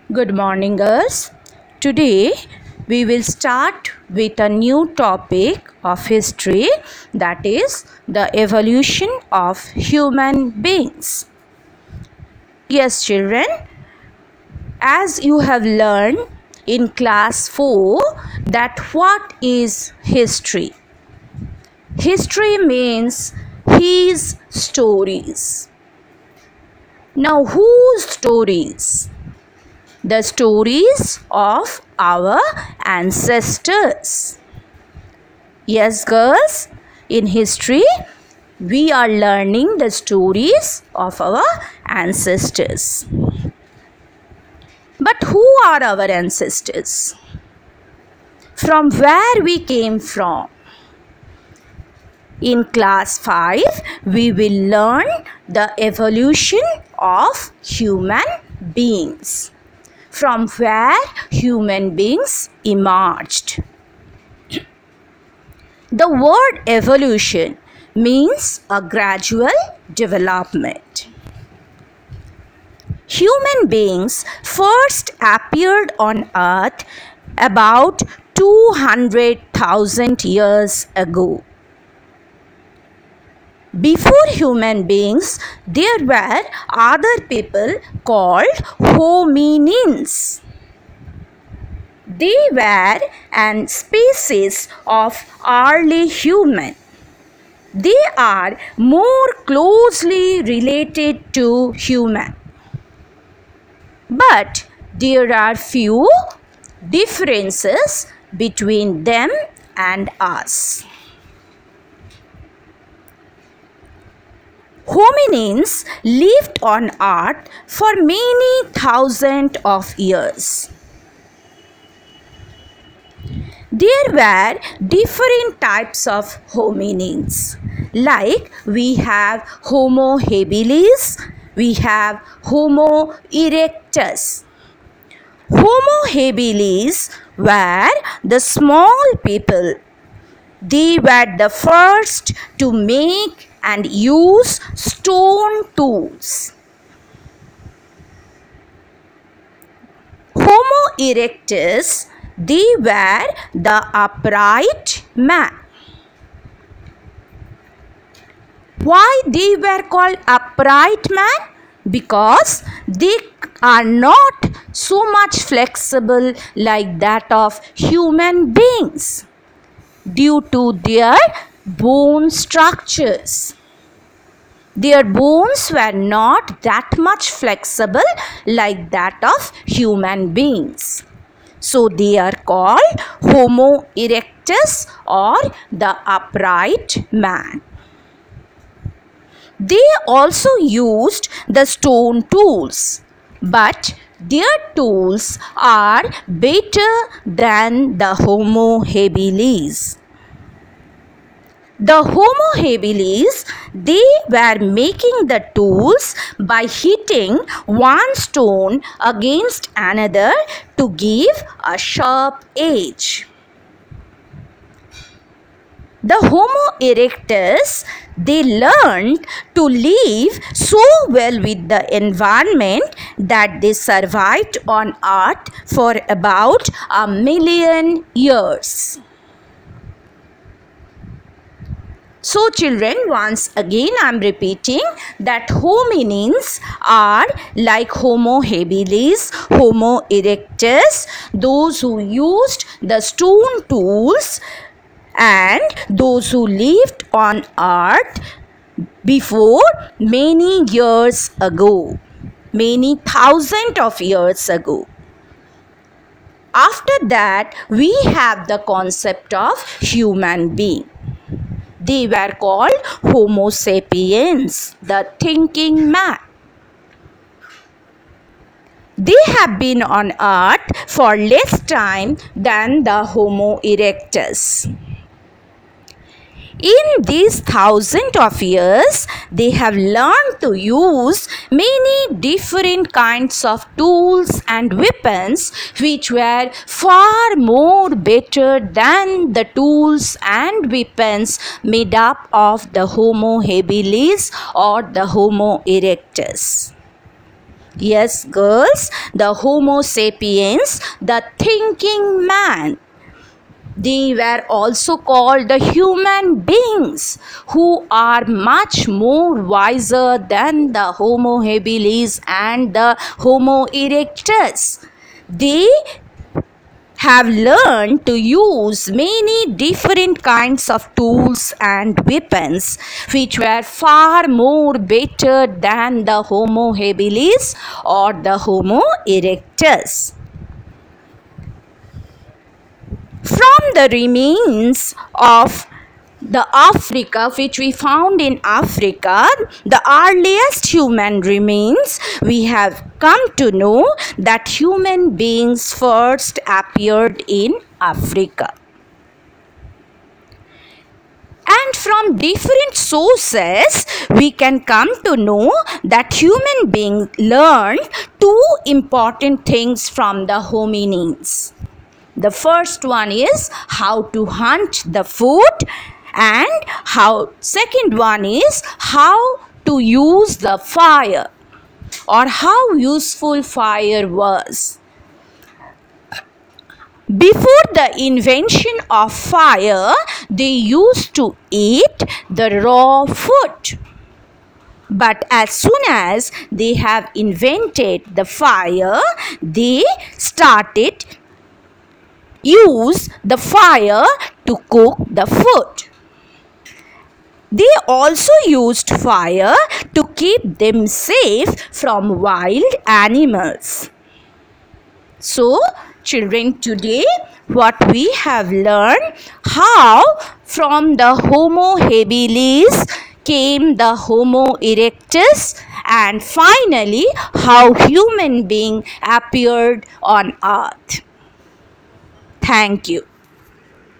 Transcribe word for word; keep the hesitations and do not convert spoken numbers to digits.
Good morning, girls. Today we will start with a new topic of history, that is the evolution of human beings. Yes, children, as you have learned in class four that what is history? History means his stories. Now, whose stories? The stories of our ancestors. Yes, girls, in history, we are learning the stories of our ancestors. But who are our ancestors? From where we came from? In class five, we will learn the evolution of human beings. From where human beings emerged. The word evolution means a gradual development. Human beings first appeared on earth about two hundred thousand years ago. Before human beings, there were other people called hominins. They were an species of early human. They are more closely related to human. But there are few differences between them and us. Hominins lived on earth for many thousands of years. There were different types of hominins. Like we have Homo habilis, we have Homo erectus. Homo habilis were the small people. They were the first to make and use stone tools. Homo erectus, they were the upright man. Why they were called upright man? Because they are not so much flexible like that of human beings due to their bone structures. Their bones were not that much flexible like that of human beings. So they are called Homo erectus or the upright man. They also used the stone tools, but their tools are better than the Homo habilis. The Homo habilis, they were making the tools by hitting one stone against another to give a sharp edge. The Homo erectus, they learned to live so well with the environment that they survived on earth for about a million years. So children, once again I am repeating that hominins are like Homo habilis, Homo erectus, those who used the stone tools, and those who lived on earth before many years ago, many thousands of years ago. After that, we have the concept of human being. They were called Homo sapiens, the thinking man. They have been on earth for less time than the Homo erectus. In these thousands of years, they have learned to use many different kinds of tools and weapons which were far more better than the tools and weapons made up of the Homo habilis or the Homo erectus. Yes, girls, the Homo sapiens, the thinking man. They were also called the human beings who are much more wiser than the Homo habilis and the Homo erectus. They have learned to use many different kinds of tools and weapons which were far more better than the Homo habilis or the Homo erectus. From the remains of the Africa which we found in Africa, the earliest human remains, we have come to know that human beings first appeared in Africa. And from different sources, we can come to know that human beings learned two important things from the hominins. The first one is how to hunt the food, and how second one is how to use the fire or how useful fire was. Before the invention of fire, they used to eat the raw food. But as soon as they have invented the fire, they started use the fire to cook the food. They also used fire to keep them safe from wild animals. So, children, today what we have learned, how from the Homo habilis came the Homo erectus, and finally how human being appeared on earth. Thank you.